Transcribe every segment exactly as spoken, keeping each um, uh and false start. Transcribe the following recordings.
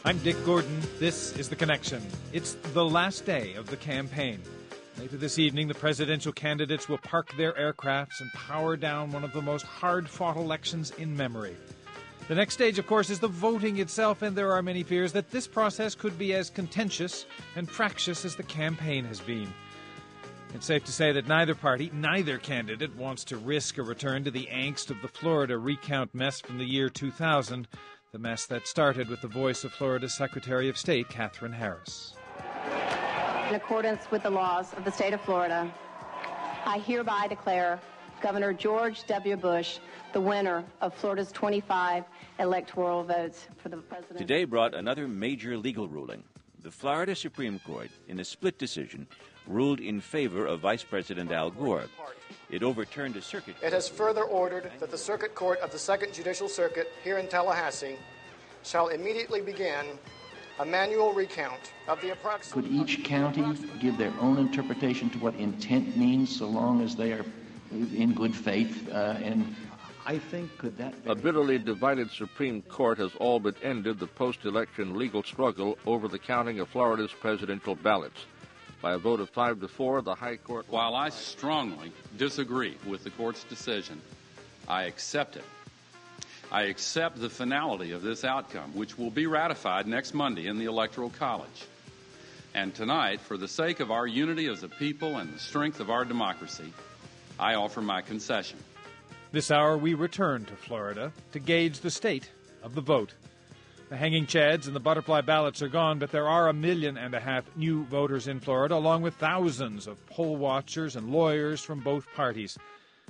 I'm Dick Gordon. This is The Connection. It's the last day of the campaign. Later this evening, the presidential candidates will park their aircrafts and power down one of the most hard-fought elections in memory. The next stage, of course, is the voting itself, and there are many fears that this process could be as contentious and fractious as the campaign has been. It's safe to say that neither party, neither candidate, wants to risk a return to the angst of the Florida recount mess from the year two thousand, the mess that started with the voice of Florida's Secretary of State, Katherine Harris. In accordance with the laws of the state of Florida, I hereby declare Governor George W. Bush the winner of Florida's twenty-five electoral votes for the president. Today brought another major legal ruling. The Florida Supreme Court, in a split decision, ruled in favor of Vice President Al Gore. It overturned a circuit. It has further ordered that the Circuit Court of the Second Judicial Circuit here in Tallahassee shall immediately begin a manual recount of the approximate... Could each county give their own interpretation to what intent means so long as they are in good faith? Uh, and I think could that... A bitterly divided Supreme Court has all but ended the post-election legal struggle over the counting of Florida's presidential ballots. By a vote of five to four, the High Court... While I strongly disagree with the court's decision, I accept it. I accept the finality of this outcome, which will be ratified next Monday in the Electoral College. And tonight, for the sake of our unity as a people and the strength of our democracy, I offer my concession. This hour, we return to Florida to gauge the state of the vote. The hanging chads and the butterfly ballots are gone, but there are a million and a half new voters in Florida, along with thousands of poll watchers and lawyers from both parties.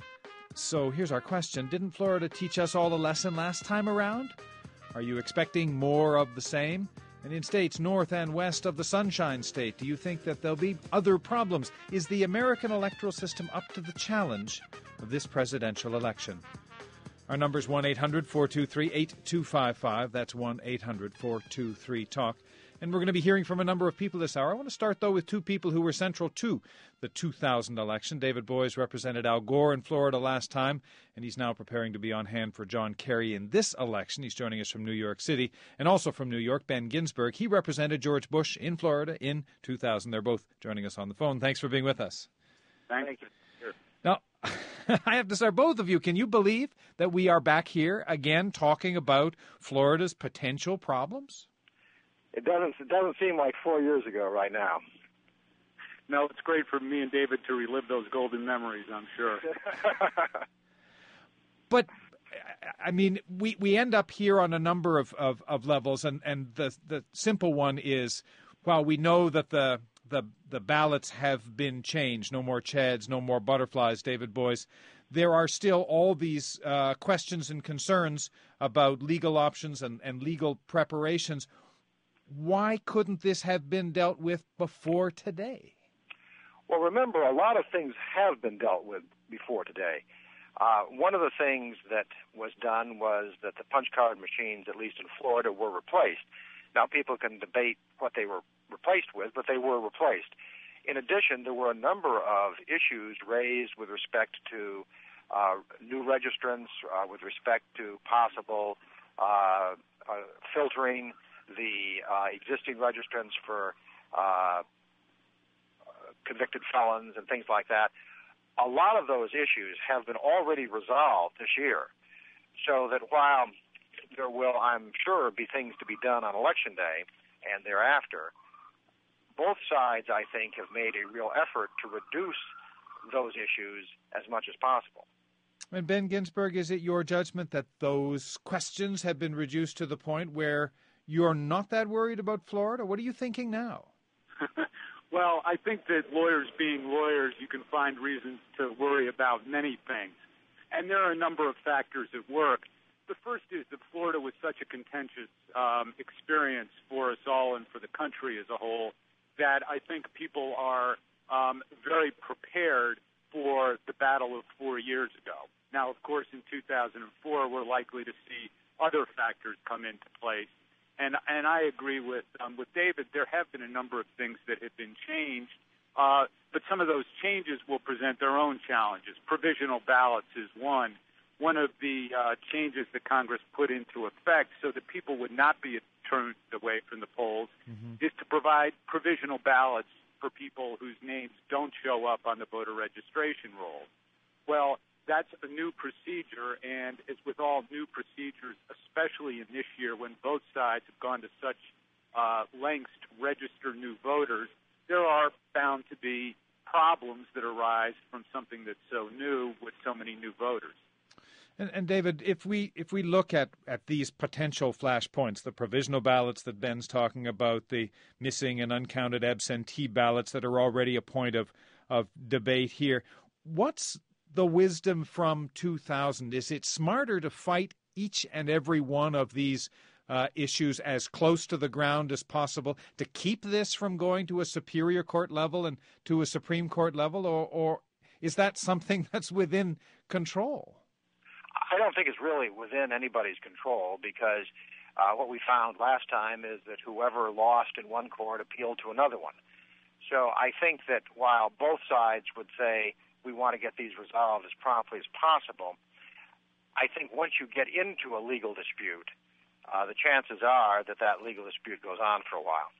So here's our question. Didn't Florida teach us all a lesson last time around? Are you expecting more of the same? And in states north and west of the Sunshine State, do you think that there'll be other problems? Is the American electoral system up to the challenge of this presidential election? Our number is one eight hundred four two three eight two five five. That's one eight hundred four two three talk. And we're going to be hearing from a number of people this hour. I want to start, though, with two people who were central to the two thousand election. David Boies represented Al Gore in Florida last time, and he's now preparing to be on hand for John Kerry in this election. He's joining us from New York City. And also from New York, Ben Ginsberg. He represented George Bush in Florida in two thousand. They're both joining us on the phone. Thanks for being with us. Thank you. Sure. Now, I have to start, both of you, can you believe that we are back here again talking about Florida's potential problems? It doesn't it doesn't seem like four years ago right now. No, it's great for me and David to relive those golden memories, I'm sure. But, I mean, we, we end up here on a number of, of, of levels, and, and the the simple one is, while we know that the, the, the ballots have been changed, no more chads, no more butterflies, David Boies, there are still all these uh, questions and concerns about legal options and, and legal preparations. Why couldn't this have been dealt with before today? Well, remember, a lot of things have been dealt with before today. Uh, one of the things that was done was that the punch card machines, at least in Florida, were replaced. Now, people can debate what they were replaced with, but they were replaced. In addition, there were a number of issues raised with respect to uh, new registrants, uh, with respect to possible uh, uh, filtering the uh, existing registrants for uh, convicted felons and things like that. A lot of those issues have been already resolved this year, so that while there will, I'm sure, be things to be done on Election Day and thereafter, both sides, I think, have made a real effort to reduce those issues as much as possible. And Ben Ginsberg, is it your judgment that those questions have been reduced to the point where you're not that worried about Florida? What are you thinking now? Well, I think that lawyers being lawyers, you can find reasons to worry about many things. And there are a number of factors at work. The first is that Florida was such a contentious um, experience for us all and for the country as a whole that I think people are um, very prepared for the battle of four years ago. Now, of course, in two thousand four, we're likely to see other factors come into place. And and I agree with um, with David. There have been a number of things that have been changed, uh, but some of those changes will present their own challenges. Provisional ballots is one. One of the uh, changes that Congress put into effect so that people would not be turned away from the polls, Mm-hmm. is to provide provisional ballots for people whose names don't show up on the voter registration roll. Well, that's a new procedure, and as with all new procedures, especially in this year when both sides have gone to such uh, lengths to register new voters, there are bound to be problems that arise from something that's so new with so many new voters. And, and David, if we if we look at, at these potential flashpoints, the provisional ballots that Ben's talking about, the missing and uncounted absentee ballots that are already a point of, of debate here, what's the wisdom from two thousand? Is it smarter to fight each and every one of these uh, issues as close to the ground as possible to keep this from going to a Superior Court level and to a Supreme Court level, or, or is that something that's within control? I don't think it's really within anybody's control because uh, what we found last time is that whoever lost in one court appealed to another one. So I think that while both sides would say we want to get these resolved as promptly as possible, I think once you get into a legal dispute, uh, the chances are that that legal dispute goes on for a while.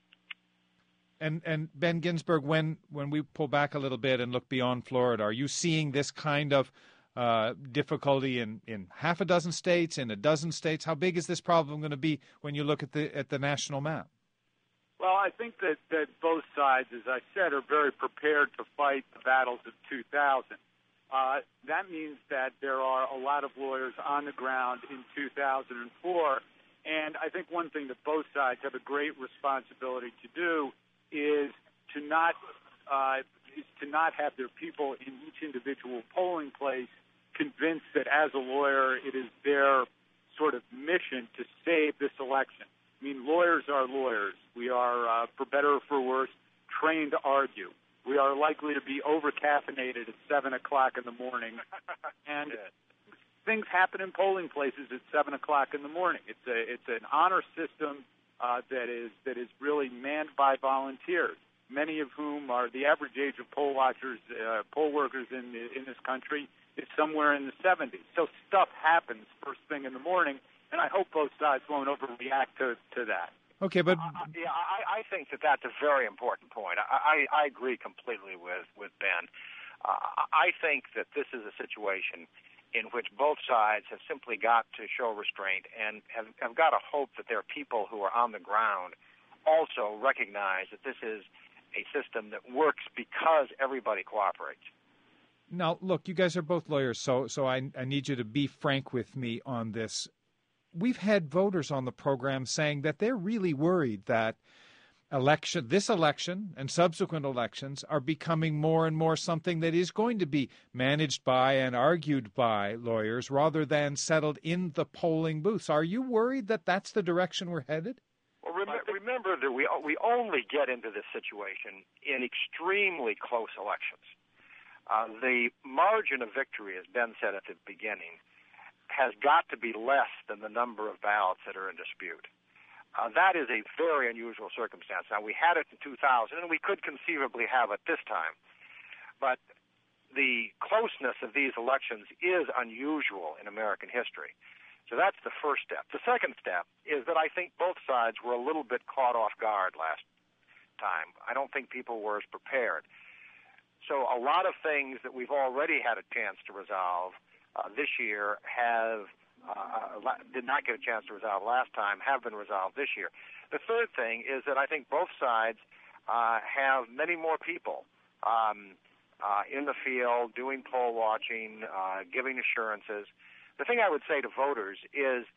And and Ben Ginsberg, when, when we pull back a little bit and look beyond Florida, are you seeing this kind of uh, difficulty in, in half a dozen states, in a dozen states? How big is this problem going to be when you look at the at the national map? Well, I think that, that both sides, as I said, are very prepared to fight the battles of two thousand. Uh, that means that there are a lot of lawyers on the ground in two thousand four, and I think one thing that both sides have a great responsibility to do is to not uh, is to not have their people in each individual polling place convinced that as a lawyer it is their sort of mission to save this election. I mean, lawyers are lawyers. We are, uh, for better or for worse, trained to argue. We are likely to be over-caffeinated at seven o'clock in the morning, and things happen in polling places at seven o'clock in the morning. It's a it's an honor system uh, that is that is really manned by volunteers, many of whom are the average age of poll watchers, uh, poll workers in the, in this country is somewhere in the seventies. So stuff happens first thing in the morning, and I hope both sides won't overreact to, to that. Okay, but uh, yeah, I, I think that that's a very important point. I, I, I agree completely with with Ben. Uh, I think that this is a situation in which both sides have simply got to show restraint and have, have got to hope that there are people who are on the ground also recognize that this is a system that works because everybody cooperates. Now, look, you guys are both lawyers, so so I, I need you to be frank with me on this. We've had voters on the program saying that they're really worried that election, this election and subsequent elections are becoming more and more something that is going to be managed by and argued by lawyers rather than settled in the polling booths. Are you worried that that's the direction we're headed? Well, rem- remember that we we only get into this situation in extremely close elections. Uh, the margin of victory, as Ben said at the beginning, has got to be less than the number of ballots that are in dispute. Uh, that is a very unusual circumstance. Now, we had it in two thousand, and we could conceivably have it this time. But the closeness of these elections is unusual in American history. So that's the first step. The second step is that I think both sides were a little bit caught off guard last time. I don't think people were as prepared. So a lot of things that we've already had a chance to resolve uh, this year have uh, did not get a chance to resolve last time, have been resolved this year. The third thing is that I think both sides uh, have many more people um, uh, in the field doing poll watching, uh, giving assurances. The thing I would say to voters is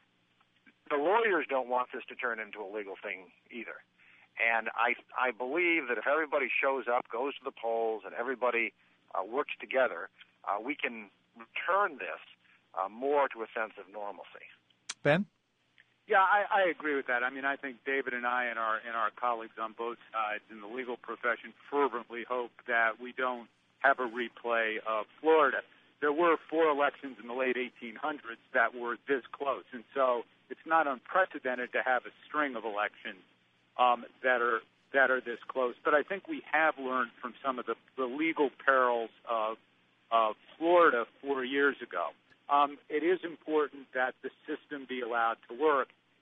the lawyers don't want this to turn into a legal thing either. And I I believe that if everybody shows up, goes to the polls, and everybody uh, works together, uh, we can return this uh, more to a sense of normalcy. Ben? Yeah, I, I agree with that. I mean, I think David and I and our and our colleagues on both sides in the legal profession fervently hope that we don't have a replay of Florida. There were four elections in the late eighteen hundreds that were this close, and so it's not unprecedented to have a string of elections um, that are that are this close. But I think we have learned from some of the, the legal perils of of Florida four years ago. Um, it is important that the system be allowed to work.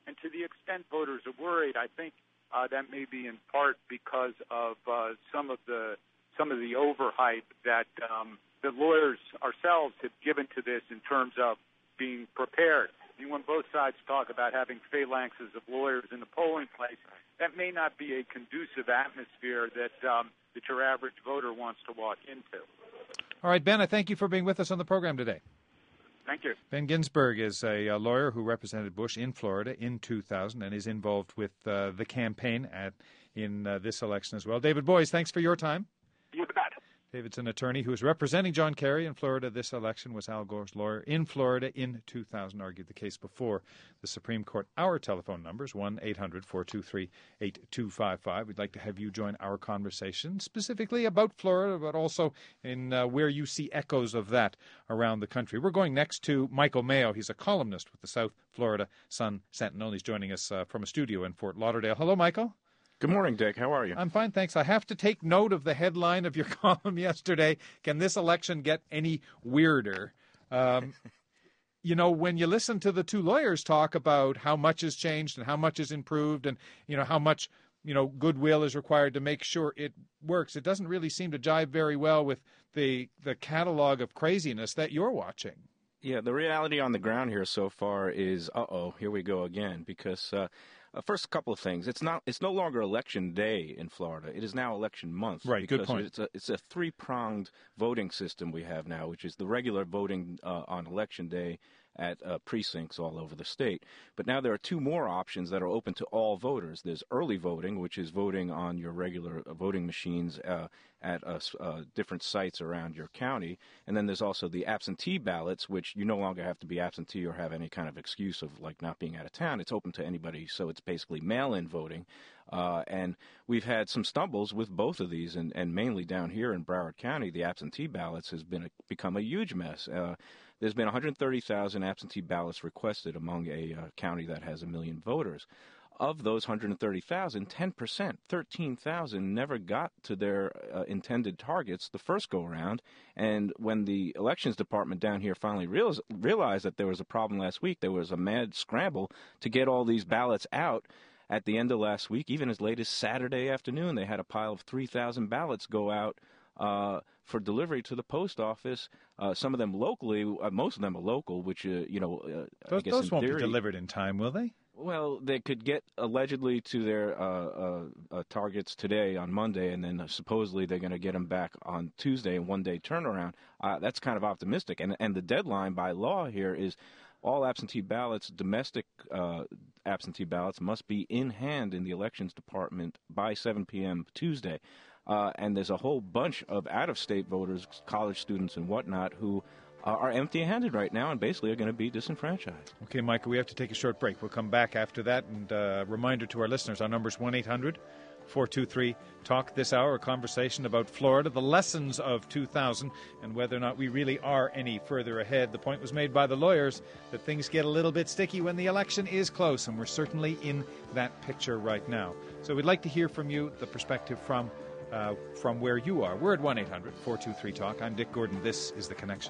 And to the extent voters are worried, I think uh, that may be in part because of uh, some of the some of the overhype that um, the lawyers ourselves have given to this in terms of being prepared. I mean, when both sides talk about having phalanxes of lawyers in the polling place, that may not be a conducive atmosphere that um, that your average voter wants to walk into. All right, Ben, I thank you for being with us on the program today. Thank you. Ben Ginsberg is a, a lawyer who represented Bush in Florida in two thousand and is involved with uh, the campaign at in uh, this election as well. David Boies, thanks for your time. You bet. David's an attorney who is representing John Kerry in Florida this election, was Al Gore's lawyer in Florida in two thousand, argued the case before the Supreme Court. Our telephone number is one eight hundred four two three eight two five five. We'd like to have you join our conversation specifically about Florida, but also in uh, where you see echoes of that around the country. We're going next to Michael Mayo. He's a columnist with the South Florida Sun-Sentinel. He's joining us uh, from a studio in Fort Lauderdale. Hello, Michael. Good morning, Dick. How are you? I'm fine, thanks. I have to take note of the headline of your column yesterday. Can this election get any weirder? Um, you know, when you listen to the two lawyers talk about how much has changed and how much has improved and, you know, how much, you know, goodwill is required to make sure it works, it doesn't really seem to jive very well with the the catalog of craziness that you're watching. Yeah, the reality on the ground here so far is, uh-oh, here we go again, because uh, Uh, first, a couple of things. It's not. It's no longer election day in Florida. It is now election month. Right. Good point. It's a, it's a three-pronged voting system we have now, which is the regular voting uh, on election day at uh, precincts all over the state. But now there are two more options that are open to all voters. There's early voting, which is voting on your regular uh, voting machines uh, at uh, uh, different sites around your county. And then there's also the absentee ballots, which you no longer have to be absentee or have any kind of excuse of like not being out of town. It's open to anybody, so it's basically mail-in voting. Uh, and we've had some stumbles with both of these, and, and mainly down here in Broward County, the absentee ballots has been a, become a huge mess. Uh, there's been one hundred thirty thousand absentee ballots requested among a uh, county that has a million voters. Of those one hundred thirty thousand, ten percent, thirteen thousand, never got to their uh, intended targets the first go-around. And when the elections department down here finally realized, realized that there was a problem last week, there was a mad scramble to get all these ballots out. At the end of last week, even as late as Saturday afternoon, they had a pile of three thousand ballots go out uh, for delivery to the post office. Uh, some of them locally, uh, most of them are local, which, uh, you know, uh, those, I guess those in won't theory, be delivered in time, will they? Well, they could get allegedly to their uh, uh, uh, targets today on Monday, and then uh, supposedly they're going to get them back on Tuesday in one-day turnaround. Uh, that's kind of optimistic. And, and the deadline by law here is all absentee ballots, domestic uh, absentee ballots, must be in hand in the elections department by seven p.m. Tuesday. Uh, and there's a whole bunch of out-of-state voters, college students and whatnot, who uh, are empty-handed right now and basically are going to be disenfranchised. Okay, Michael, we have to take a short break. We'll come back after that. And uh, reminder to our listeners, our number is one eight hundred four two three talk this hour, a conversation about Florida, the lessons of two thousand, and whether or not we really are any further ahead. The point was made by the lawyers that things get a little bit sticky when the election is close, and we're certainly in that picture right now. So we'd like to hear from you, the perspective from uh, from where you are. We're at one eight hundred four two three talk. I'm Dick Gordon. This is The Connection.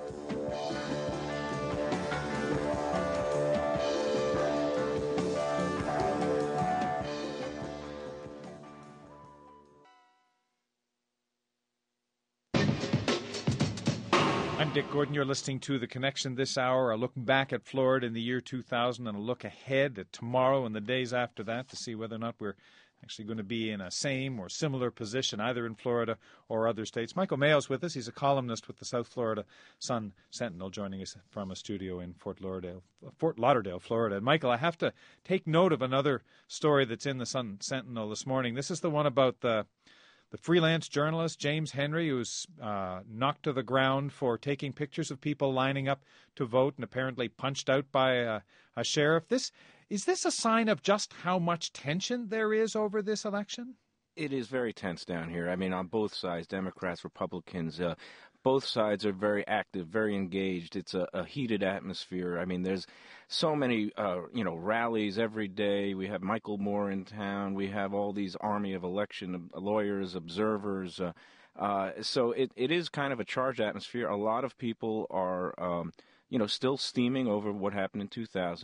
I'm Dick Gordon. You're listening to The Connection this hour, a look back at Florida in the year two thousand and a look ahead at tomorrow and the days after that to see whether or not we're actually going to be in a same or similar position either in Florida or other states. Michael Mayo's with us. He's a columnist with the South Florida Sun-Sentinel, joining us from a studio in Fort Lauderdale, Fort Lauderdale, Florida. And Michael, I have to take note of another story that's in the Sun-Sentinel this morning. This is the one about the The freelance journalist James Henry, who's uh, knocked to the ground for taking pictures of people lining up to vote and apparently punched out by a, a sheriff. This is this a sign of just how much tension there is over this election? It is very tense down here. I mean, on both sides, Democrats, Republicans, uh, both sides are very active, very engaged. It's a, a heated atmosphere. I mean, there's so many, uh, you know, rallies every day. We have Michael Moore in town. We have all these army of election lawyers, observers. Uh, uh, so it, it is kind of a charged atmosphere. A lot of people are, um, you know, still steaming over what happened in two thousand.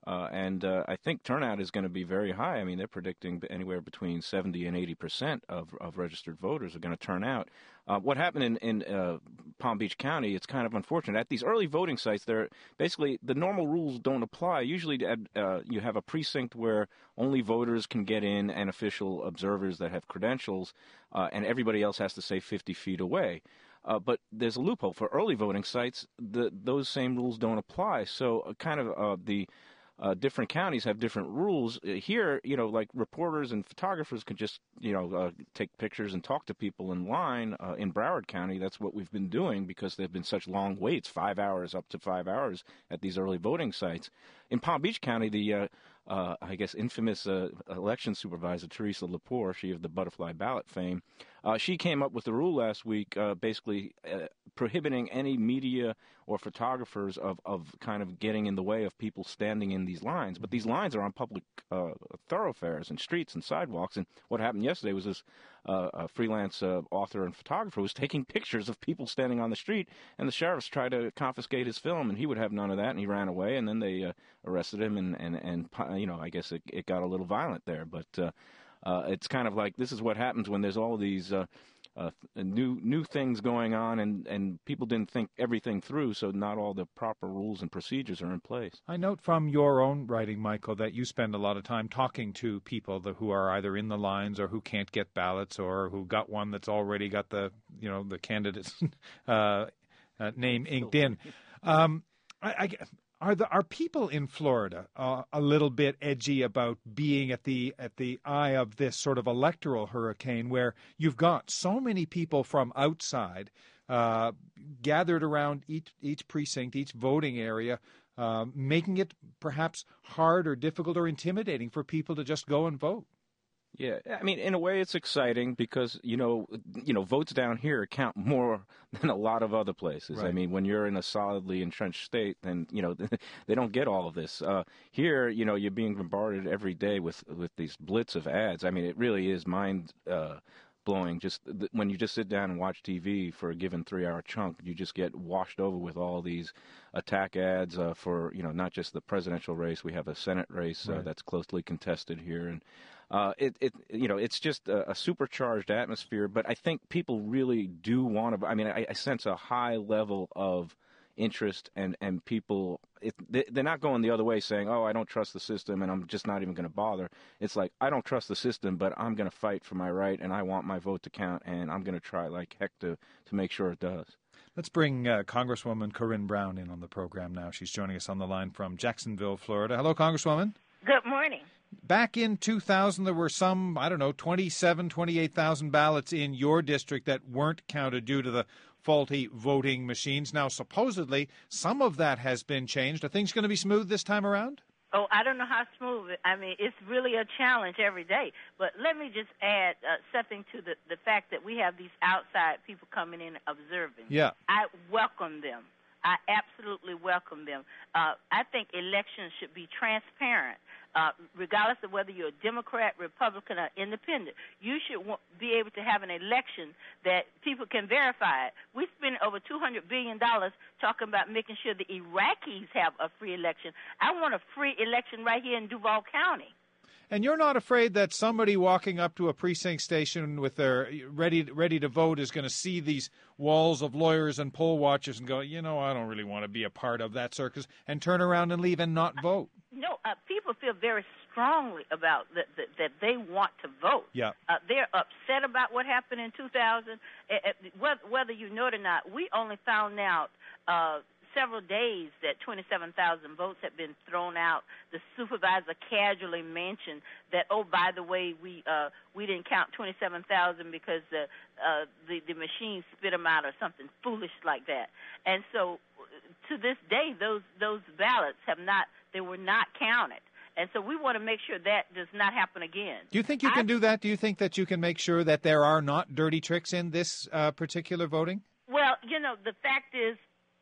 Uh, and uh, I think turnout is going to be very high. I mean, they're predicting anywhere between seventy and eighty percent of, of registered voters are going to turn out. Uh, what happened in, in uh, Palm Beach County, it's kind of unfortunate. At these early voting sites, they're basically the normal rules don't apply. Usually uh, you have a precinct where only voters can get in and official observers that have credentials, uh, and everybody else has to stay fifty feet away. Uh, but there's a loophole. For early voting sites, the, those same rules don't apply. So uh, kind of uh, the... Uh, different counties have different rules. Uh, here, you know, like reporters and photographers can just, you know, uh, take pictures and talk to people in line. Uh, in Broward County, that's what we've been doing because there have been such long waits, five hours, up to five hours at these early voting sites. In Palm Beach County, the, uh, uh, I guess, infamous uh, election supervisor, Teresa Lepore, she of the butterfly ballot fame, uh, she came up with a rule last week uh, basically uh, prohibiting any media or photographers of, of kind of getting in the way of people standing in these lines. But these lines are on public uh, thoroughfares and streets and sidewalks. And what happened yesterday was this uh, a freelance uh, author and photographer was taking pictures of people standing on the street, and the sheriffs tried to confiscate his film, and he would have none of that, and he ran away, and then they uh, arrested him, and, and, and, you know, I guess it, it got a little violent there. But uh, uh, it's kind of like this is what happens when there's all these uh, Uh, new new things going on, and, and people didn't think everything through, so not all the proper rules and procedures are in place. I note from your own writing, Michael, that you spend a lot of time talking to people that, who are either in the lines or who can't get ballots or who got one that's already got the, you know, the candidate's uh, uh, name inked in. Um, I, I, Are the are people in Florida uh, a little bit edgy about being at the at the eye of this sort of electoral hurricane, where you've got so many people from outside uh, gathered around each each precinct, each voting area, uh, making it perhaps hard or difficult or intimidating for people to just go and vote? Yeah, I mean, in a way, it's exciting because you know, you know, votes down here count more than a lot of other places. Right. I mean, when you're in a solidly entrenched state, then you know they don't get all of this. Uh, here, you know, you're being bombarded every day with with these blitz of ads. I mean, it really is mind uh, blowing. Just th- when you just sit down and watch T V for a given three-hour chunk, you just get washed over with all these attack ads uh, for you know not just the presidential race. We have a Senate race uh, right. that's closely contested here, and. Uh, it, it, you know, it's just a, a supercharged atmosphere, but I think people really do want to, I mean, I, I sense a high level of interest and, and people, it, they, they're not going the other way saying, oh, I don't trust the system and I'm just not even going to bother. It's like, I don't trust the system, but I'm going to fight for my right and I want my vote to count and I'm going to try like heck to, to make sure it does. Let's bring uh, Congresswoman Corinne Brown in on the program now. She's joining us on the line from Jacksonville, Florida. Hello, Congresswoman. Good morning. Back in two thousand, there were some, I don't know, twenty-seven, twenty-eight thousand ballots in your district that weren't counted due to the faulty voting machines. Now, supposedly, some of that has been changed. Are things going to be smooth this time around? Oh, I don't know how smooth. I mean, it's really a challenge every day. But let me just add uh, something to the, the fact that we have these outside people coming in observing. Yeah. I welcome them. I absolutely welcome them. Uh, I think elections should be transparent. Uh, regardless of whether you're a Democrat, Republican, or Independent, you should w- be able to have an election that people can verify it. We spend over two hundred billion dollars talking about making sure the Iraqis have a free election. I want a free election right here in Duval County. And you're not afraid that somebody walking up to a precinct station with their ready ready to vote is going to see these walls of lawyers and poll watchers and go, you know, I don't really want to be a part of that circus, and turn around and leave and not vote? No, uh, people feel very strongly about that, that, that they want to vote. Yeah. Uh, they're upset about what happened in two thousand. Uh, whether, whether you know it or not, we only found out uh, several days that twenty-seven thousand votes had been thrown out. The supervisor casually mentioned that, oh, by the way, we uh, we didn't count twenty-seven thousand because the, uh, the the machine spit them out or something foolish like that. And so to this day, those those ballots have not, they were not counted. And so we want to make sure that does not happen again. Do you think you can I, do that? Do you think that you can make sure that there are not dirty tricks in this uh, particular voting? Well, you know, the fact is,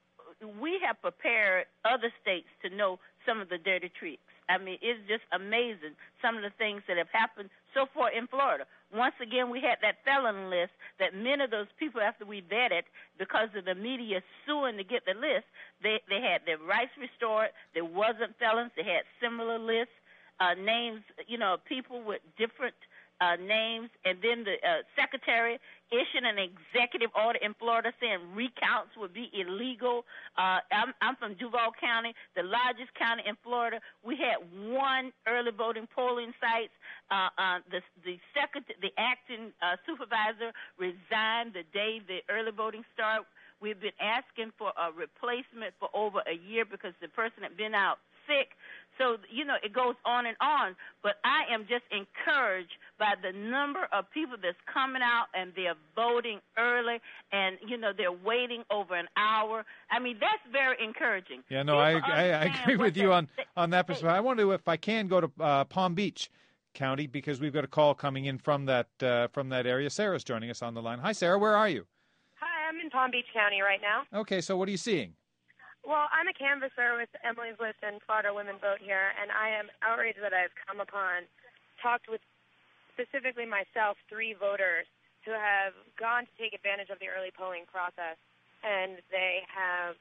we have prepared other states to know some of the dirty tricks. I mean, it's just amazing some of the things that have happened so forth in Florida. Once again, we had that felon list that many of those people, after we vetted, because of the media suing to get the list, they, they had their rights restored. There wasn't felons. They had similar lists, uh, names, you know, people with different uh, names. And then the uh, secretary issued an executive order in Florida saying recounts would be illegal. Uh, I'm, I'm from Duval County, the largest county in Florida. We had one early voting polling site. Uh, uh, the the second, the acting uh, supervisor resigned the day the early voting started. We've been asking for a replacement for over a year because the person had been out sick. So, you know, it goes on and on. But I am just encouraged by the number of people that's coming out and they're voting early and, you know, they're waiting over an hour. I mean, that's very encouraging. Yeah, no, I, I, I agree with you on, on that perspective. I wonder if I can go to uh, Palm Beach County because we've got a call coming in from that uh, from that area. Sarah's joining us on the line. Hi, Sarah. Where are you? Hi, I'm in Palm Beach County right now. Okay, so what are you seeing? Well, I'm a canvasser with Emily's List and Florida Women Vote here, and I am outraged that I've come upon, talked with specifically myself, three voters who have gone to take advantage of the early polling process, and they have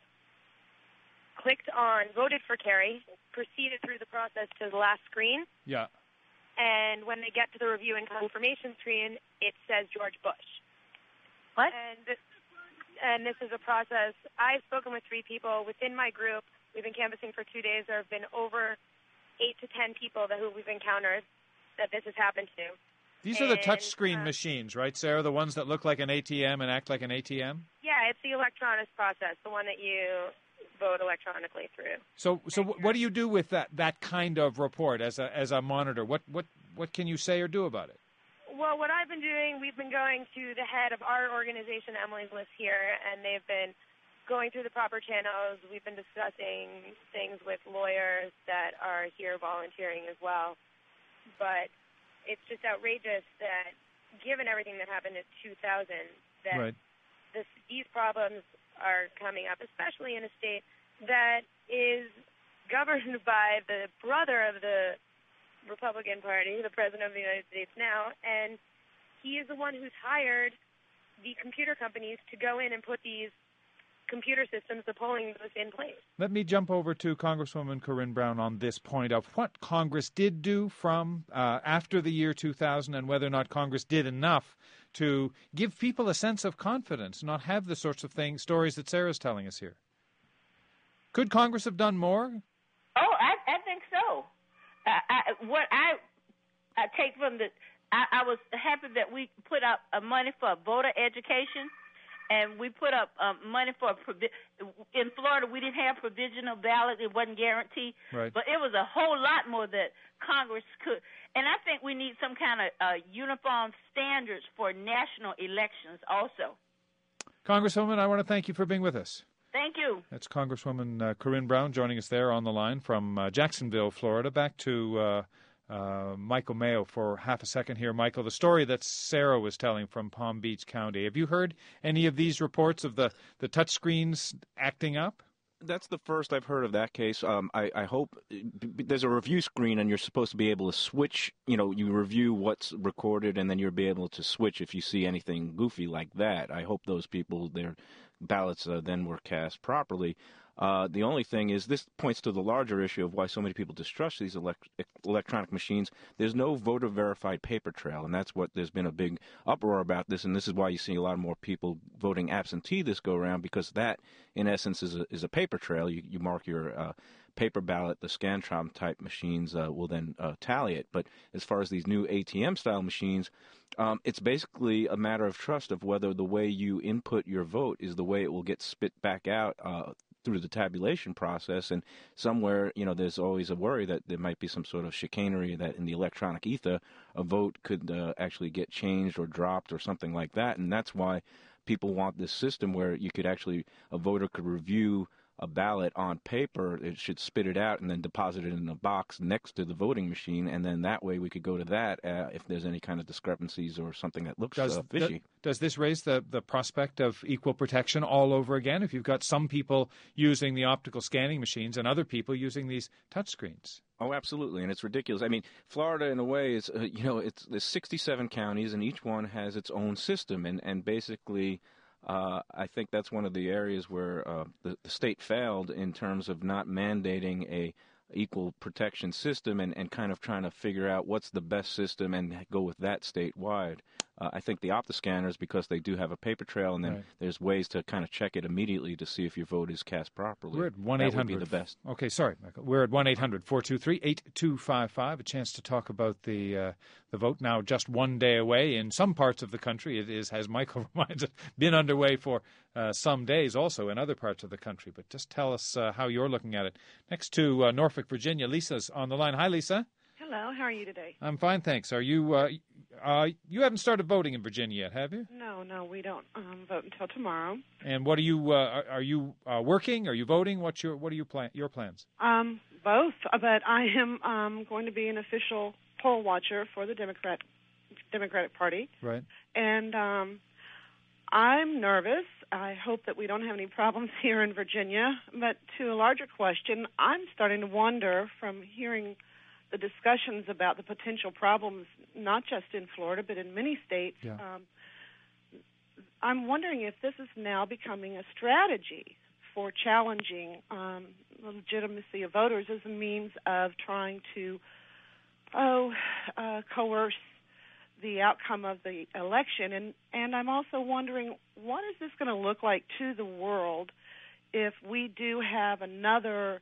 clicked on, voted for Kerry, proceeded through the process to the last screen. Yeah. And when they get to the review and confirmation screen, it says George Bush. What? And this, and this is a process. I've spoken with three people within my group. We've been canvassing for two days. There have been over eight to ten people that who we've encountered that this has happened to. These and, are the touchscreen uh, machines, right, Sarah? The ones that look like an A T M and act like an A T M? Yeah, it's the electronics process, the one that you vote electronically through. So, so what do you do with that, that kind of report as a as a monitor? What what what can you say or do about it? Well, what I've been doing, we've been going to the head of our organization, Emily's List here, and they've been going through the proper channels. We've been discussing things with lawyers that are here volunteering as well. But it's just outrageous that, given everything that happened in two thousand, that right. this, these problems are coming up, especially in a state that is governed by the brother of the Republican Party, the President of the United States now, and he is the one who's hired the computer companies to go in and put these computer systems, the polling booths, in place. Let me jump over to Congresswoman Corrine Brown on this point of what Congress did do from uh, after the year two thousand and whether or not Congress did enough to give people a sense of confidence, not have the sorts of things, stories that Sarah's telling us here. Could Congress have done more? Oh, I, I think so. Uh, I, what I, I take from the, I, I was happy that we put up uh, money for voter education. And we put up um, money for, in Florida, we didn't have provisional ballot. It wasn't guaranteed. Right. But it was a whole lot more that Congress could. And I think we need some kind of uh, uniform standards for national elections also. Congresswoman, I want to thank you for being with us. Thank you. That's Congresswoman uh, Corrine Brown joining us there on the line from uh, Jacksonville, Florida. Back to uh, uh, Michael Mayo for half a second here. Michael, the story that Sarah was telling from Palm Beach County. Have you heard any of these reports of the, the touchscreens acting up? That's the first I've heard of that case. Um, I, I hope there's a review screen, and you're supposed to be able to switch. You know, you review what's recorded, and then you'll be able to switch if you see anything goofy like that. I hope those people, their ballots uh, then were cast properly. Uh, the only thing is this points to the larger issue of why so many people distrust these elect- electronic machines. There's no voter-verified paper trail, and that's what there's been a big uproar about this, and this is why you see a lot more people voting absentee this go-around, because that, in essence, is a, is a paper trail. You, you mark your uh, paper ballot. The Scantron-type machines uh, will then uh, tally it. But as far as these new A T M-style machines, um, it's basically a matter of trust of whether the way you input your vote is the way it will get spit back out uh, through the tabulation process. And somewhere, you know, there's always a worry that there might be some sort of chicanery that in the electronic ether, a vote could uh, actually get changed or dropped or something like that. And that's why people want this system where you could actually, a voter could review a ballot on paper, it should spit it out and then deposit it in a box next to the voting machine, and then that way we could go to that uh, if there's any kind of discrepancies or something that looks does, uh, fishy. Th- does this raise the, the prospect of equal protection all over again if you've got some people using the optical scanning machines and other people using these touchscreens? Oh, absolutely, and it's ridiculous. I mean, Florida, in a way, is uh, you know, it's there's sixty-seven counties, and each one has its own system, and and basically, uh, I think that's one of the areas where uh, the the state failed in terms of not mandating a equal protection system and, and kind of trying to figure out what's the best system and go with that statewide. Uh, I think the OptiScanners, because they do have a paper trail, and then right. there's ways to kind of check it immediately to see if your vote is cast properly. We're at one eight hundred. That would be the best. Okay, sorry, Michael. We're at one eight hundred four two three eight two five five. A chance to talk about the uh, the vote now just one day away. In some parts of the country, it is, as Michael reminds us, been underway for uh, some days also in other parts of the country. But just tell us uh, how you're looking at it. Next to uh, Norfolk, Virginia, Lisa's on the line. Hi, Lisa. Hello, how are you today? I'm fine, thanks. Are you, uh, uh, you haven't started voting in Virginia yet, have you? No, no, we don't um, vote until tomorrow. And what are you, uh, are you uh, working? Are you voting? What's your, what are you plan, your plans? Um, both, but I am um, going to be an official poll watcher for the Democrat, Democratic Party. Right. And um, I'm nervous. I hope that we don't have any problems here in Virginia. But to a larger question, I'm starting to wonder from hearing the discussions about the potential problems, not just in Florida, but in many states. Yeah. Um, I'm wondering if this is now becoming a strategy for challenging um, the legitimacy of voters as a means of trying to, oh, uh, coerce the outcome of the election. And, and I'm also wondering, what is this going to look like to the world if we do have another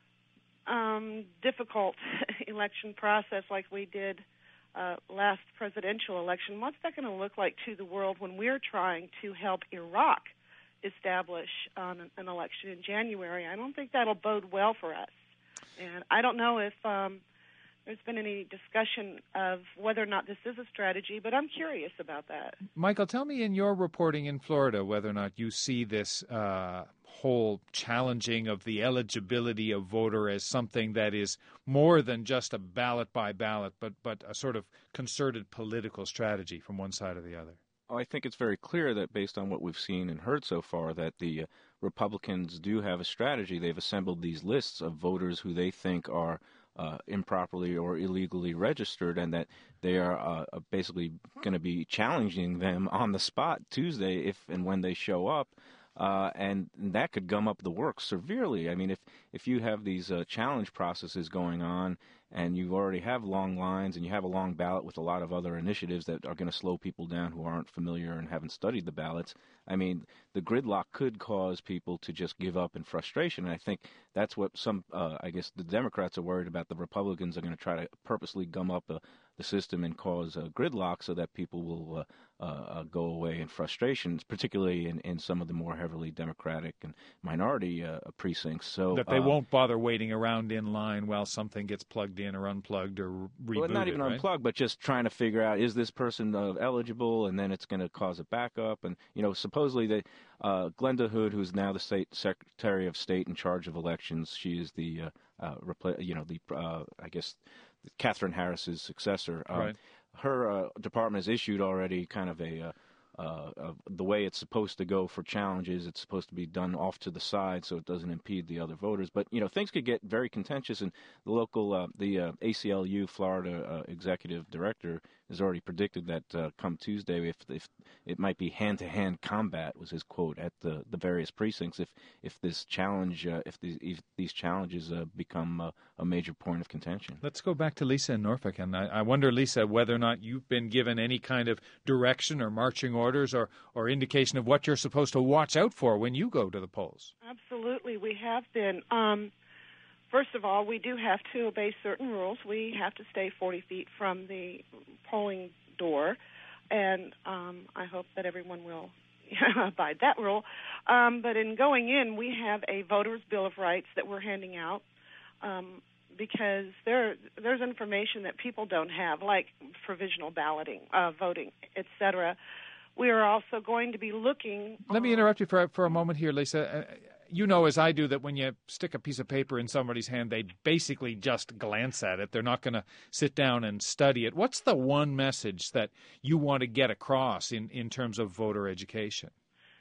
Um, difficult election process like we did uh, last presidential election? What's that going to look like to the world when we're trying to help Iraq establish um, an election in January? I don't think that'll bode well for us. And I don't know if um, there's been any discussion of whether or not this is a strategy, but I'm curious about that. Michael, tell me in your reporting in Florida whether or not you see this uh, whole challenging of the eligibility of voter as something that is more than just a ballot by ballot, but, but a sort of concerted political strategy from one side or the other. Oh, I think it's very clear that based on what we've seen and heard so far that the uh, Republicans do have a strategy. They've assembled these lists of voters who they think are uh, improperly or illegally registered, and that they are uh, basically going to be challenging them on the spot Tuesday if and when they show up. Uh, and that could gum up the works severely. I mean, if, if you have these uh, challenge processes going on and you already have long lines and you have a long ballot with a lot of other initiatives that are going to slow people down who aren't familiar and haven't studied the ballots, I mean, the gridlock could cause people to just give up in frustration. And I think that's what some, uh, I guess the Democrats are worried about. The Republicans are going to try to purposely gum up uh, the system and cause uh, gridlock so that people will uh, uh, go away in frustrations, particularly in, in some of the more heavily Democratic and minority uh, precincts. So that they uh, won't bother waiting around in line while something gets plugged in or unplugged or rebooted. Well, not even right? unplugged, but just trying to figure out, is this person uh, eligible, and then it's going to cause a backup. And, you know, supposedly they, uh, Glenda Hood, who's now the state Secretary of State in charge of elections, she is the, uh, uh, repla- you know, the uh, I guess, Catherine Harris's successor. Um, right. Her uh, department has issued already kind of a, uh, uh, uh, the way it's supposed to go for challenges. It's supposed to be done off to the side so it doesn't impede the other voters. But, you know, things could get very contentious, and the local, uh, the uh, A C L U Florida uh, executive director has already predicted that uh, come Tuesday, if, if it might be hand-to-hand combat, was his quote, at the, the various precincts, if if this challenge, uh, if, these, if these challenges uh, become uh, a major point of contention. Let's go back to Lisa in Norfolk, and I, I wonder, Lisa, whether or not you've been given any kind of direction or marching orders or, or indication of what you're supposed to watch out for when you go to the polls. Absolutely, we have been. Um, First of all, we do have to obey certain rules. We have to stay forty feet from the polling door, and um, I hope that everyone will abide that rule. Um, but in going in, we have a voter's bill of rights that we're handing out um, because there there's information that people don't have, like provisional balloting, uh, voting, et cetera. We are also going to be looking. Let me interrupt you for for a moment here, Lisa. Uh, You know, as I do, that when you stick a piece of paper in somebody's hand, they basically just glance at it. They're not going to sit down and study it. What's the one message that you want to get across in, in terms of voter education?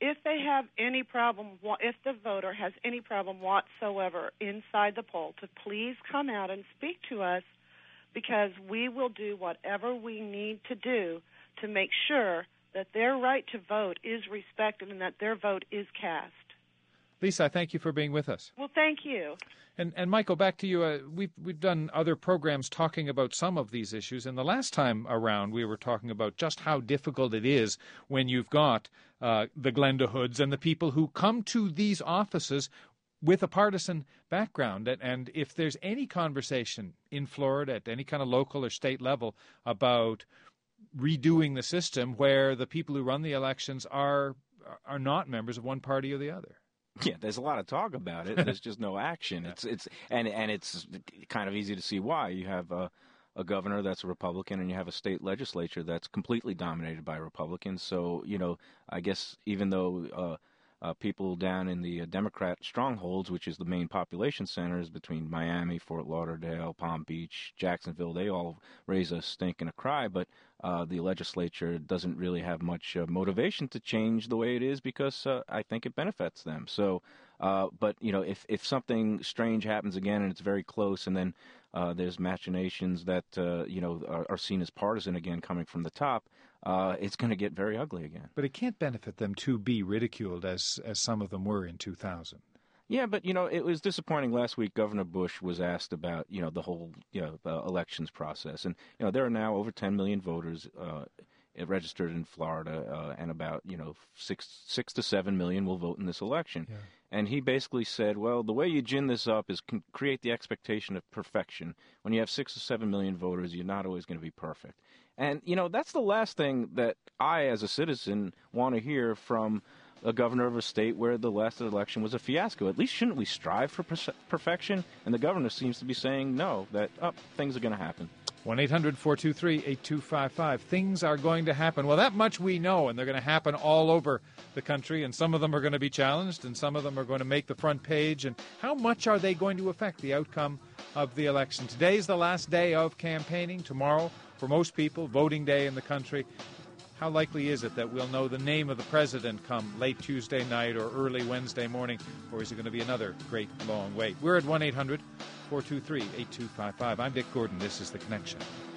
if they have any problem, if the voter has any problem whatsoever inside the poll, to please come out and speak to us, because we will do whatever we need to do to make sure that their right to vote is respected and that their vote is cast. Lisa, thank you for being with us. Well, thank you. And, and Michael, back to you. Uh, we've, we've done other programs talking about some of these issues, and the last time around we were talking about just how difficult it is when you've got uh, the Glenda Hoods and the people who come to these offices with a partisan background. And, and if there's any conversation in Florida at any kind of local or state level about redoing the system where the people who run the elections are are not members of one party or the other. Yeah, there's a lot of talk about it. There's just no action. It's it's and and it's kind of easy to see why. You have a, a governor that's a Republican, and you have a state legislature that's completely dominated by Republicans. So, you know, I guess even though uh, uh, people down in the uh, Democrat strongholds, which is the main population centers between Miami, Fort Lauderdale, Palm Beach, Jacksonville, they all raise a stink and a cry, but uh, the legislature doesn't really have much uh, motivation to change the way it is because uh, I think it benefits them. So, uh, but, you know, if, if something strange happens again and it's very close and then uh, there's machinations that, uh, you know, are, are seen as partisan again coming from the top, uh, it's going to get very ugly again. But it can't benefit them to be ridiculed as, as some of them were in two thousand. Yeah, but, you know, it was disappointing last week. Governor Bush was asked about, you know, the whole, you know, uh, elections process. And, you know, there are now over ten million voters uh, registered in Florida, uh, and about, you know, six, six to seven million will vote in this election. Yeah. And he basically said, well, the way you gin this up is con- create the expectation of perfection. When you have six or seven million voters, you're not always going to be perfect. And, you know, that's the last thing that I, as a citizen, want to hear from a governor of a state where the last election was a fiasco. At least shouldn't we strive for per- perfection? And the governor seems to be saying no, that oh, things are going to happen. one eight hundred four two three eight two five five. Things are going to happen. Well, that much we know, and they're going to happen all over the country, and some of them are going to be challenged, and some of them are going to make the front page. And how much are they going to affect the outcome of the election? Today's the last day of campaigning. Tomorrow, for most people, voting day in the country. How likely is it that we'll know the name of the president come late Tuesday night or early Wednesday morning, or is it going to be another great long wait? We're at one eight hundred four two three eight two five five. I'm Dick Gordon. This is The Connection.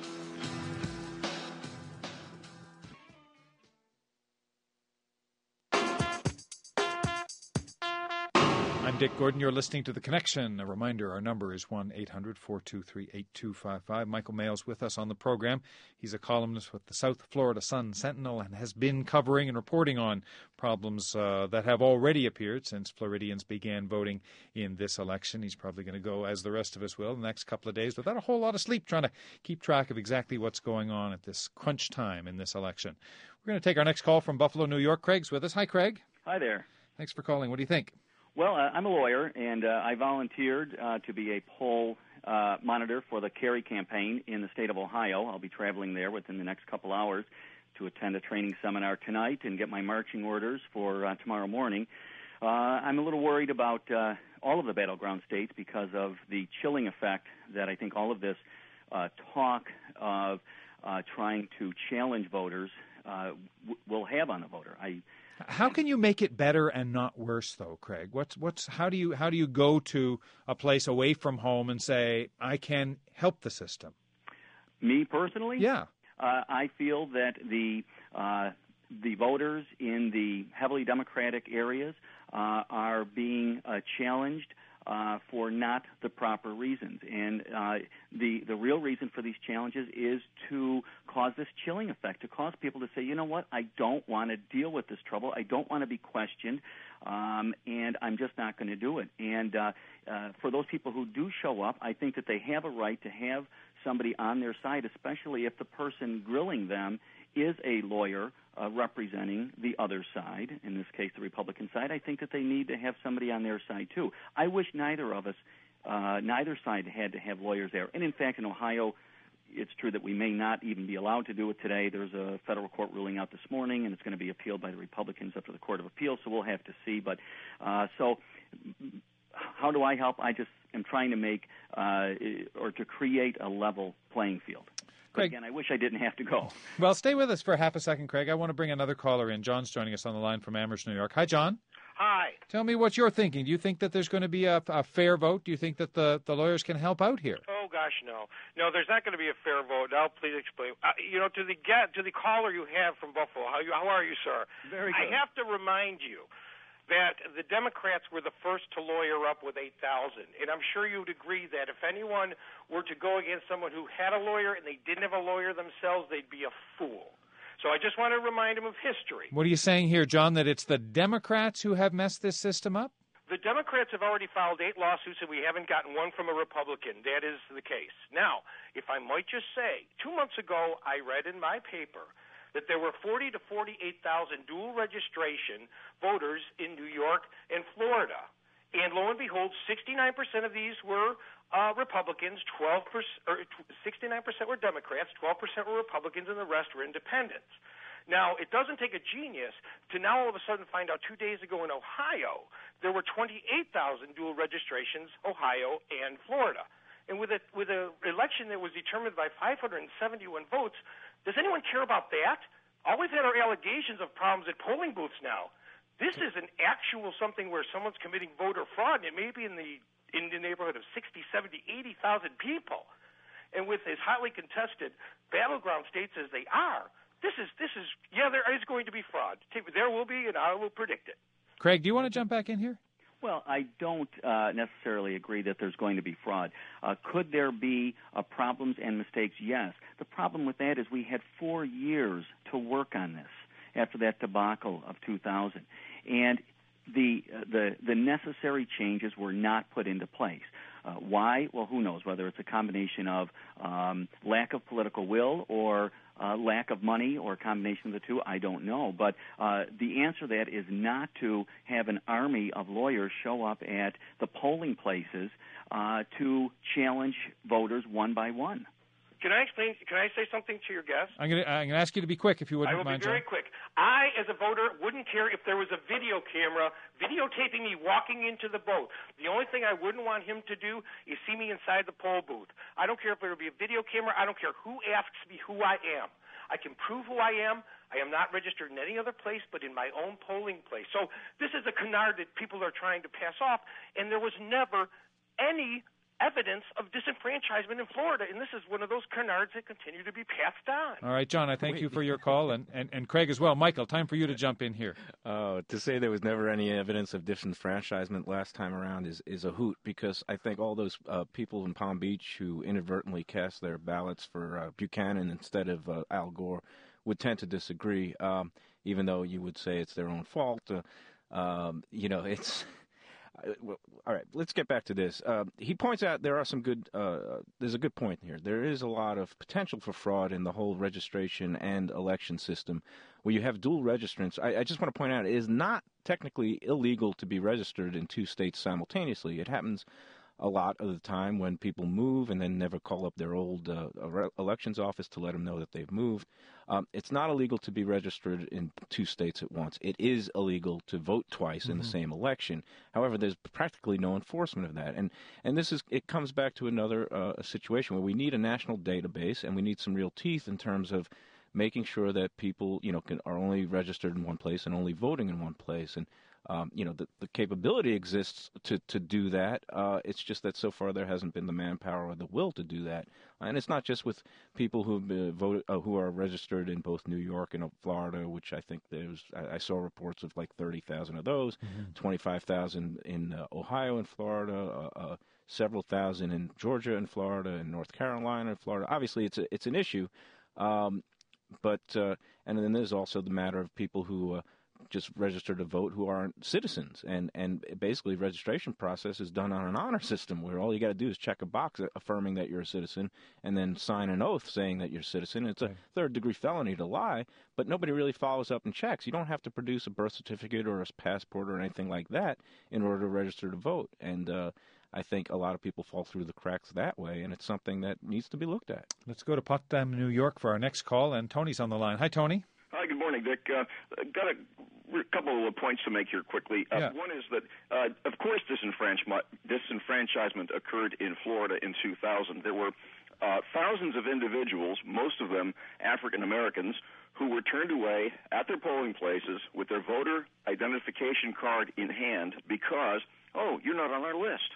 I'm Dick Gordon. You're listening to The Connection. A reminder, our number is one eight hundred four two three eight two five five. Michael Mayo's with us on the program. He's a columnist with the South Florida Sun-Sentinel and has been covering and reporting on problems uh, that have already appeared since Floridians began voting in this election. He's probably going to go, as the rest of us will, the next couple of days without a whole lot of sleep, trying to keep track of exactly what's going on at this crunch time in this election. We're going to take our next call from Buffalo, New York. Craig's with us. Hi, Craig. Hi there. Thanks for calling. What do you think? Well, uh, I'm a lawyer, and uh, I volunteered uh, to be a poll uh, monitor for the Kerry campaign in the state of Ohio. I'll be traveling there within the next couple hours to attend a training seminar tonight and get my marching orders for uh, tomorrow morning. Uh, I'm a little worried about uh, all of the battleground states because of the chilling effect that I think all of this uh, talk of uh, trying to challenge voters uh, w- will have on the voter. I How can you make it better and not worse, though, Craig? What's what's how do you how do you go to a place away from home and say I can help the system? Me personally, yeah, uh, I feel that the uh, the voters in the heavily Democratic areas uh, are being uh, challenged uh, for not the proper reasons, and uh, the the real reason for these challenges is to cause this chilling effect, to cause people to say, you know what, I don't want to deal with this trouble, I don't want to be questioned, um, and I'm just not going to do it. And uh, uh, for those people who do show up, I think that they have a right to have somebody on their side, especially if the person grilling them is a lawyer uh, representing the other side, in this case the Republican side. I think that they need to have somebody on their side, too. I wish neither of us, uh, neither side had to have lawyers there. And, in fact, in Ohio, it's true that we may not even be allowed to do it today. There's a federal court ruling out this morning, and it's going to be appealed by the Republicans up to the Court of Appeals, so we'll have to see. But uh, so how do I help? I just am trying to make uh, or to create a level playing field. Craig. Again, I wish I didn't have to go. Well, stay with us for half a second, Craig. I want to bring another caller in. John's joining us on the line from Amherst, New York. Hi, John. Hi. Tell me what you're thinking. Do you think that there's going to be a, a fair vote? Do you think that the, the lawyers can help out here? Oh gosh, no, no. There's not going to be a fair vote. Now, please explain. Uh, you know, to the get to the caller you have from Buffalo. How you? How are you, sir? Very good. I have to remind you that the Democrats were the first to lawyer up with eight thousand, and I'm sure you'd agree that if anyone were to go against someone who had a lawyer and they didn't have a lawyer themselves, they'd be a fool. So I just want to remind him of history. What are you saying here, John, that it's the Democrats who have messed this system up? The Democrats have already filed eight lawsuits, and we haven't gotten one from a Republican. That is the case. Now, if I might just say, two months ago I read in my paper that there were forty to forty-eight thousand dual registration voters in New York and Florida. And lo and behold, sixty-nine percent of these were uh, Republicans, twelve percent, or sixty-nine percent were Democrats, twelve percent were Republicans, and the rest were independents. Now, it doesn't take a genius to now all of a sudden find out two days ago in Ohio there were twenty-eight thousand dual registrations, Ohio and Florida. And with a with an election that was determined by five hundred seventy-one votes, does anyone care about that? All we've had are allegations of problems at polling booths now. This is an actual something where someone's committing voter fraud, and it may be in the in the neighborhood of sixty, seventy, eighty thousand people. And with as highly contested battleground states as they are, this is this is yeah, there is going to be fraud. There will be, and I will predict it. Craig, do you want to jump back in here? Well, I don't uh, necessarily agree that there's going to be fraud. Uh, could there be uh, problems and mistakes? Yes. The problem with that is we had four years to work on this after that debacle of two thousand. And the uh, the the necessary changes were not put into place. Uh, why? Well, who knows? Whether it's a combination of um, lack of political will or uh, lack of money or a combination of the two, I don't know. But uh, the answer to that is not to have an army of lawyers show up at the polling places uh, to challenge voters one by one. Can I explain? Can I say something to your guest? I'm going to I'm going to ask you to be quick, if you wouldn't I will mind, be very John. quick. I, as a voter, wouldn't care if there was a video camera videotaping me walking into the vote. The only thing I wouldn't want him to do is see me inside the poll booth. I don't care if there would be a video camera. I don't care who asks me who I am. I can prove who I am. I am not registered in any other place but in my own polling place. So this is a canard that people are trying to pass off, and there was never any evidence of disenfranchisement in Florida, and this is one of those canards that continue to be passed on. All right, John, I thank you for your call, and, and, and Craig as well. Michael, time for you to jump in here. Uh, to say there was never any evidence of disenfranchisement last time around is, is a hoot, because I think all those uh, people in Palm Beach who inadvertently cast their ballots for uh, Buchanan instead of uh, Al Gore would tend to disagree, um, even though you would say it's their own fault. Uh, um, you know, it's... Well, all right, let's get back to this. Uh, he points out there are some good, uh, there's a good point here. There is a lot of potential for fraud in the whole registration and election system. Where you have dual registrants, I, I just want to point out it is not technically illegal to be registered in two states simultaneously. It happens a lot of the time when people move and then never call up their old uh, elections office to let them know that they've moved. Um, it's not illegal to be registered in two states at once. It is illegal to vote twice mm-hmm. in the same election. However, there's practically no enforcement of that. And and this is it comes back to another uh, situation where we need a national database and we need some real teeth in terms of making sure that people, you know, can, are only registered in one place and only voting in one place. And Um, you know, the, the capability exists to, to do that. Uh, it's just that so far there hasn't been the manpower or the will to do that. And it's not just with people who've been voted, uh, who are registered in both New York and Florida, which I think there's, I, I saw reports of like thirty thousand of those, mm-hmm. twenty-five thousand in uh, Ohio and Florida, uh, uh, several thousand in Georgia and Florida, and North Carolina and Florida. Obviously, it's a, it's an issue. Um, but, uh, and then there's also the matter of people who, uh, just register to vote who aren't citizens, and and basically registration process is done on an honor system where all you got to do is check a box affirming that you're a citizen and then sign an oath saying that you're a citizen. It's a third degree felony to lie, but nobody really follows up and checks. You don't have to produce a birth certificate or a passport or anything like that in order to register to vote, and uh I think a lot of people fall through the cracks that way, and it's something that needs to be looked at. Let's go to Potsdam, New York for our next call, and Tony's on the line. Hi, Tony. Hi, good morning, Dick. Uh, got a a couple of points to make here quickly. Uh, yeah. One is that, uh, of course, disenfranch- disenfranchisement occurred in Florida in two thousand. There were uh, thousands of individuals, most of them African Americans, who were turned away at their polling places with their voter identification card in hand because, oh, you're not on our list.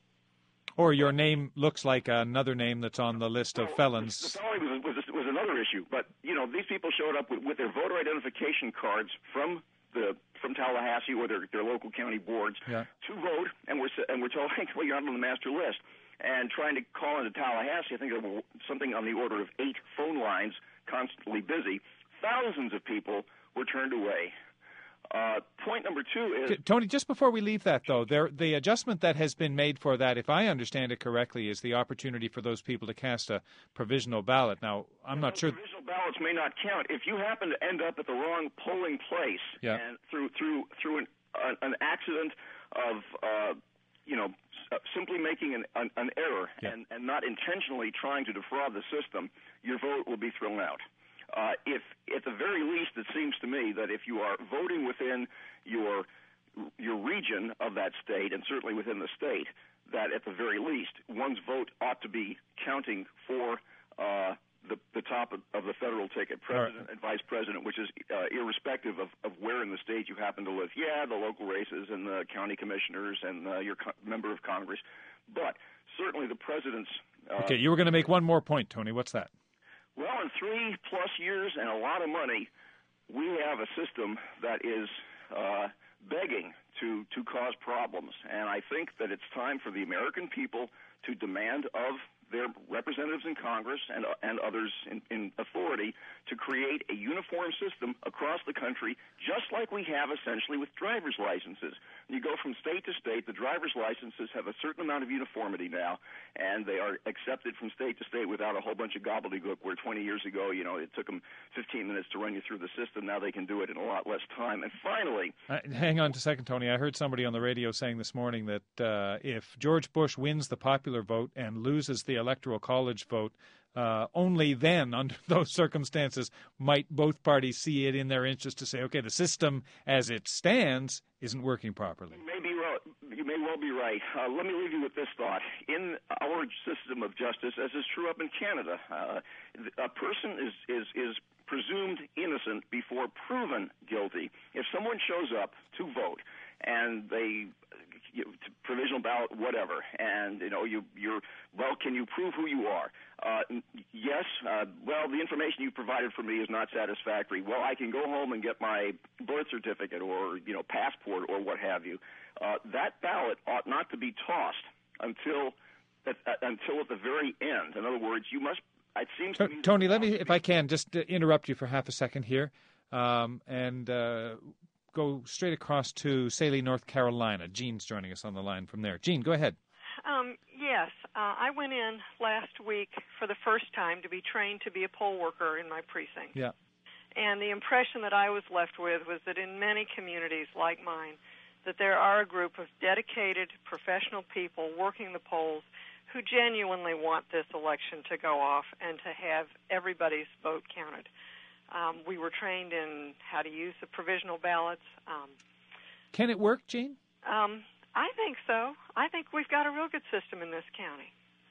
Or your name looks like another name that's on the list of well, felons. The felony was, was, was another issue, but you know these people showed up with, with their voter identification cards from the from Tallahassee or their, their local county boards yeah. to vote, and we're and we're told, hey, well, you're not on the master list. And trying to call into Tallahassee, I think there were something on the order of eight phone lines constantly busy. Thousands of people were turned away. Uh, point number two is... Tony, just before we leave that, though, there, the adjustment that has been made for that, if I understand it correctly, is the opportunity for those people to cast a provisional ballot. Now, I'm not sure... Provisional ballots may not count. If you happen to end up at the wrong polling place yeah. and through through through an, uh, an accident of, uh, you know, simply making an, an, an error yeah. and, and not intentionally trying to defraud the system, your vote will be thrown out. Uh, if, at the very least, it seems to me that if you are voting within your your region of that state, and certainly within the state, that at the very least, one's vote ought to be counting for uh, the, the top of, of the federal ticket, president right. and vice president, which is uh, irrespective of, of where in the state you happen to live. Yeah, the local races and the county commissioners and uh, your co- member of Congress, but certainly the president's... Uh, okay, you were going to make one more point, Tony. What's that? Well, in three plus years and a lot of money, we have a system that is uh, begging to, to cause problems. And I think that it's time for the American people to demand of their representatives in Congress and uh, and others in, in authority to create a uniform system across the country, just like we have essentially with driver's licenses. You go from state to state, the driver's licenses have a certain amount of uniformity now, and they are accepted from state to state without a whole bunch of gobbledygook, where twenty years ago, you know, it took them fifteen minutes to run you through the system. Now they can do it in a lot less time. And finally... Uh, hang on a second, Tony. I heard somebody on the radio saying this morning that uh, if George Bush wins the popular vote and loses the Electoral College vote, uh, only then, under those circumstances, might both parties see it in their interest to say, okay, the system as it stands isn't working properly. You may be right. You may well be right. Uh, let me leave you with this thought. In our system of justice, as is true up in Canada, uh, a person is, is, is presumed innocent before proven guilty. If someone shows up to vote and they... You, provisional ballot, whatever, and you know you you're well. Can you prove who you are? Uh, yes. Uh, well, the information you provided for me is not satisfactory. Well, I can go home and get my birth certificate or you know passport or what have you. Uh, that ballot ought not to be tossed until uh, until at the very end. In other words, you must. It seems to me Tony, let me, if I can, just interrupt you for half a second here, um, and. Uh, go straight across to Saley, North Carolina. Jean's joining us on the line from there. Jean, go ahead. Um, yes. Uh, I went in last week for the first time to be trained to be a poll worker in my precinct. Yeah. And the impression that I was left with was that in many communities like mine, that there are a group of dedicated professional people working the polls who genuinely want this election to go off and to have everybody's vote counted. Um, we were trained in how to use the provisional ballots. Um, Can it work, Jean? Um, I think so. I think we've got a real good system in this county.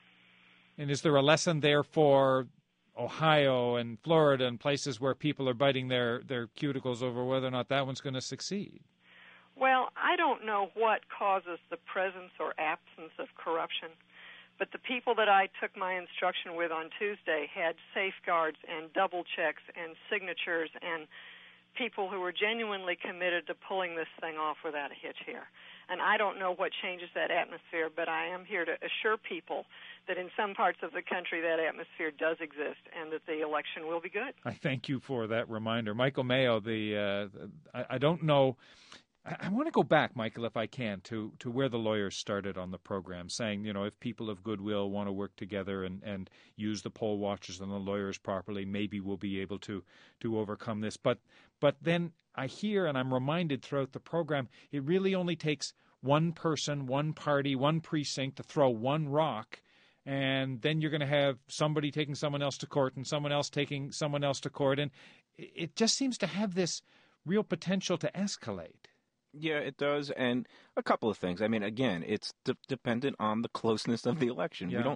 And is there a lesson there for Ohio and Florida and places where people are biting their, their cuticles over whether or not that one's going to succeed? Well, I don't know what causes the presence or absence of corruption. But the people that I took my instruction with on Tuesday had safeguards and double checks and signatures and people who were genuinely committed to pulling this thing off without a hitch here. And I don't know what changes that atmosphere, but I am here to assure people that in some parts of the country that atmosphere does exist and that the election will be good. I thank you for that reminder. Michael Mayo, the, uh, the I, I don't know... I want to go back, Michael, if I can, to, to where the lawyers started on the program, saying, you know, if people of goodwill want to work together and, and use the poll watchers and the lawyers properly, maybe we'll be able to, to overcome this. But but then I hear and I'm reminded throughout the program, it really only takes one person, one party, one precinct to throw one rock, and then you're going to have somebody taking someone else to court and someone else taking someone else to court. And it just seems to have this real potential to escalate. Yeah, it does, and a couple of things. I mean, again, it's de- dependent on the closeness of the election. Yeah. We don't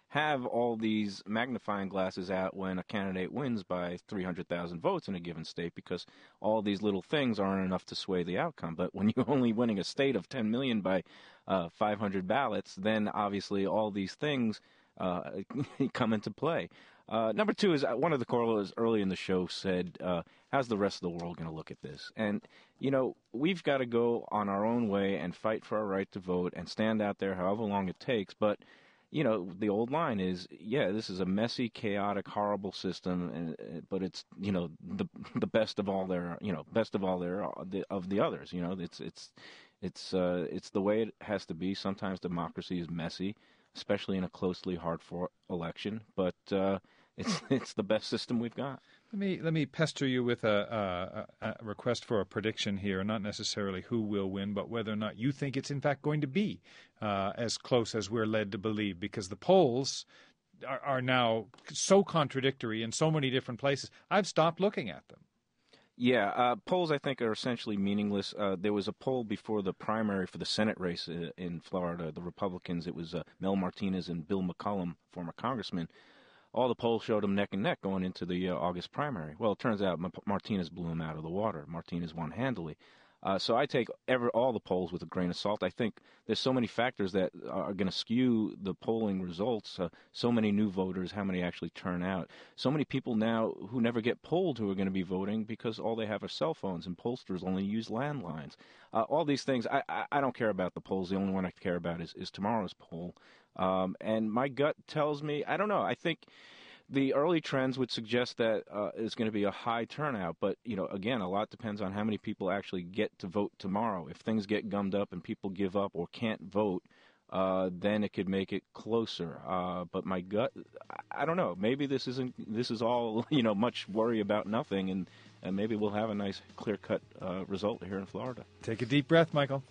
have all these magnifying glasses out when a candidate wins by three hundred thousand votes in a given state, because all these little things aren't enough to sway the outcome. But when you're only winning a state of ten million by uh, five hundred ballots, then obviously all these things uh, come into play. Uh, number two is, uh, one of the callers early in the show said, uh, how's the rest of the world going to look at this? And, you know, we've got to go on our own way and fight for our right to vote and stand out there however long it takes. But, you know, the old line is, yeah, this is a messy, chaotic, horrible system, and, uh, but it's, you know, the the best of all their, you know, best of all their, the, of the others. You know, it's, it's, it's, uh, it's the way it has to be. Sometimes democracy is messy, especially in a closely hard-fought election. But, uh, It's it's the best system we've got. Let me let me pester you with a, a, a request for a prediction here, not necessarily who will win, but whether or not you think it's in fact going to be uh, as close as we're led to believe, because the polls are, are now so contradictory in so many different places. I've stopped looking at them. Yeah, uh, polls I think are essentially meaningless. Uh, there was a poll before the primary for the Senate race in, in Florida, the Republicans. It was uh, Mel Martinez and Bill McCollum, former congressman. All the polls showed them neck and neck going into the uh, August primary. Well, it turns out M- Martinez blew him out of the water. Martinez won handily. Uh, so I take every, all the polls with a grain of salt. I think there's so many factors that are going to skew the polling results. Uh, so many new voters, how many actually turn out. So many people now who never get polled who are going to be voting because all they have are cell phones, and pollsters only use landlines. Uh, all these things, I, I, I don't care about the polls. The only one I care about is, is tomorrow's poll. Um, and my gut tells me, I don't know, I think the early trends would suggest that uh, it's going to be a high turnout. But, you know, again, a lot depends on how many people actually get to vote tomorrow. If things get gummed up and people give up or can't vote, uh, then it could make it closer. Uh, but my gut, I don't know. Maybe this isn't, this is all, you know, much worry about nothing, and, and maybe we'll have a nice clear-cut uh, result here in Florida. Take a deep breath, Michael.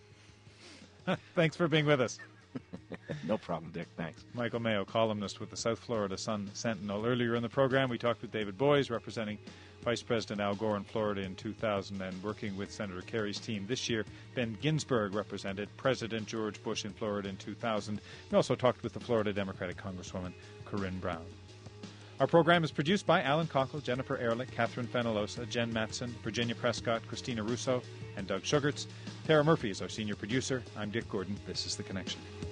Thanks for being with us. No problem, Dick. Thanks. Michael Mayo, columnist with the South Florida Sun-Sentinel. Earlier in the program, we talked with David Boies, representing Vice President Al Gore in Florida in two thousand and working with Senator Kerry's team this year. Ben Ginsberg represented President George Bush in Florida in two thousand. We also talked with the Florida Democratic Congresswoman Corinne Brown. Our program is produced by Alan Cockle, Jennifer Ehrlich, Catherine Fenalosa, Jen Matson, Virginia Prescott, Christina Russo, and Doug Sugarts. Tara Murphy is our senior producer. I'm Dick Gordon. This is The Connection.